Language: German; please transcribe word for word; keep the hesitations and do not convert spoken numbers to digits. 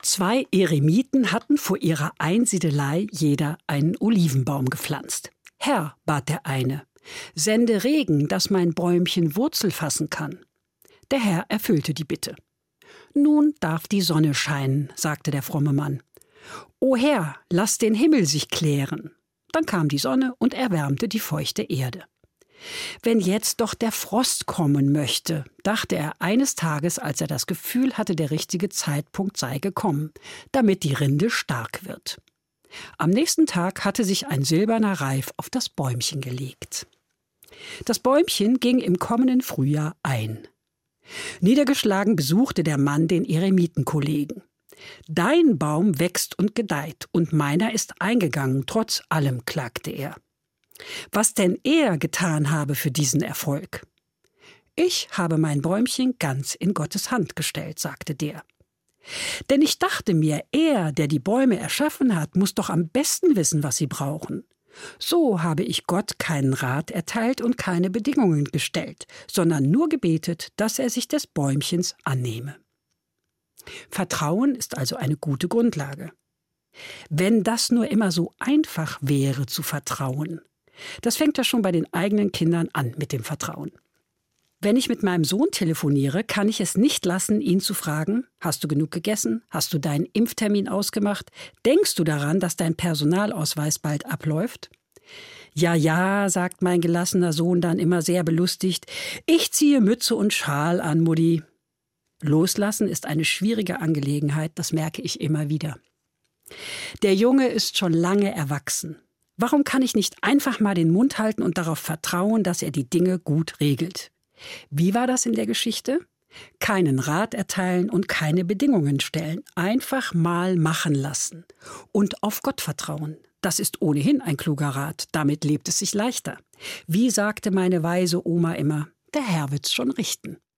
Zwei Eremiten hatten vor ihrer Einsiedelei jeder einen Olivenbaum gepflanzt. »Herr«, bat der eine, »sende Regen, dass mein Bäumchen Wurzel fassen kann.« Der Herr erfüllte die Bitte. »Nun darf die Sonne scheinen«, sagte der fromme Mann. »O Herr, lass den Himmel sich klären.« Dann kam die Sonne und erwärmte die feuchte Erde. »Wenn jetzt doch der Frost kommen möchte«, dachte er eines Tages, als er das Gefühl hatte, der richtige Zeitpunkt sei gekommen, damit die Rinde stark wird. Am nächsten Tag hatte sich ein silberner Reif auf das Bäumchen gelegt. Das Bäumchen ging im kommenden Frühjahr ein. Niedergeschlagen besuchte der Mann den Eremitenkollegen. »Dein Baum wächst und gedeiht, und meiner ist eingegangen, trotz allem«, klagte er. Was denn er getan habe für diesen Erfolg? »Ich habe mein Bäumchen ganz in Gottes Hand gestellt«, sagte der. »Denn ich dachte mir, er, der die Bäume erschaffen hat, muss doch am besten wissen, was sie brauchen. So habe ich Gott keinen Rat erteilt und keine Bedingungen gestellt, sondern nur gebetet, dass er sich des Bäumchens annehme.« Vertrauen ist also eine gute Grundlage. Wenn das nur immer so einfach wäre zu vertrauen. Das fängt ja schon bei den eigenen Kindern an mit dem Vertrauen. Wenn ich mit meinem Sohn telefoniere, kann ich es nicht lassen, ihn zu fragen: Hast du genug gegessen? Hast du deinen Impftermin ausgemacht? Denkst du daran, dass dein Personalausweis bald abläuft? Ja, ja, sagt mein gelassener Sohn dann immer sehr belustigt. Ich ziehe Mütze und Schal an, Mutti. Loslassen ist eine schwierige Angelegenheit, das merke ich immer wieder. Der Junge ist schon lange erwachsen. Warum kann ich nicht einfach mal den Mund halten und darauf vertrauen, dass er die Dinge gut regelt? Wie war das in der Geschichte? Keinen Rat erteilen und keine Bedingungen stellen. Einfach mal machen lassen. Und auf Gott vertrauen. Das ist ohnehin ein kluger Rat. Damit lebt es sich leichter. Wie sagte meine weise Oma immer, der Herr wird's schon richten.